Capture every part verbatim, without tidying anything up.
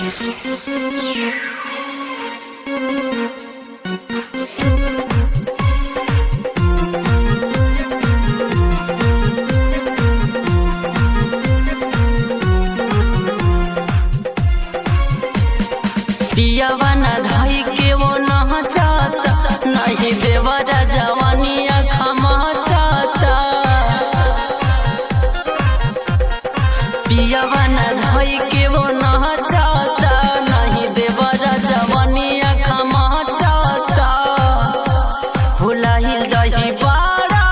पियावा न धाई के वो न चाचा नहीं देवरा जवानिया खमा चाचा। पियावा न धाई के वो न चाचा नहीं देवरा जवानिया खमा चाचा। भुलाहिल दही बाड़ा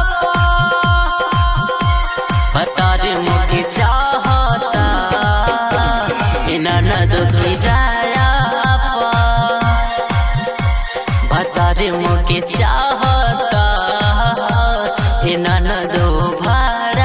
बता रे मुझे चाहता इना न दुखी जाया रे मोके चाहता हे ननदो भाड़ा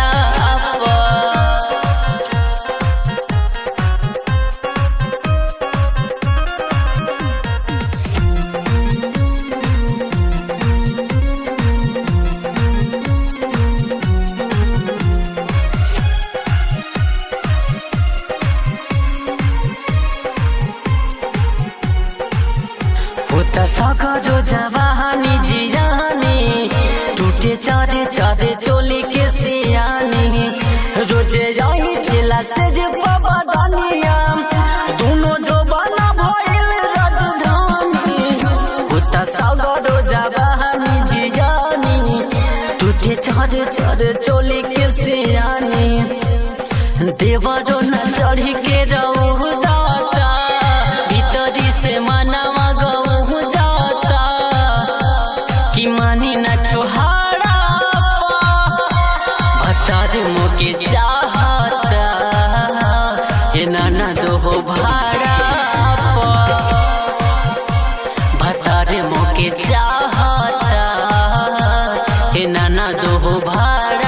होता सगा जो जवानी जियानी टूटे चारे चारे चोली के सियानी रोजे यही ठेला से जे बदनिया दोनों जो बना भइल राजधानी। होता सगा जो जवानी जियानी टूटे चारे चारे चोली के सियानी देवरो न चढ़ी के रहू दाता भीतरी से मनावा मानी न छोहाड़ा बता रे मोके चाहता हे नाना दो भाड़ा बता रे मोके चाहता हे नाना दो भाड़ा।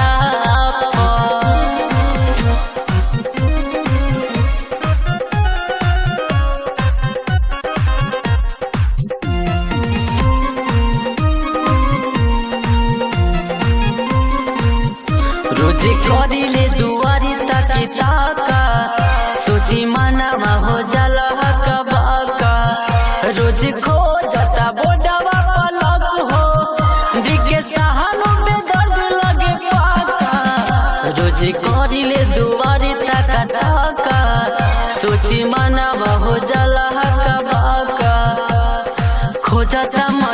रोजे करिले दुआरी ताकी ताका सोची मनवा हो जाला हका बाका। रोजे खो जाता बोडवा पलक हो दिखे सहानो में दर्द लगे पाका। रोजे करिले दुआरी ताका ताका सोची मनवा हो जाला हका बाका। खो जाता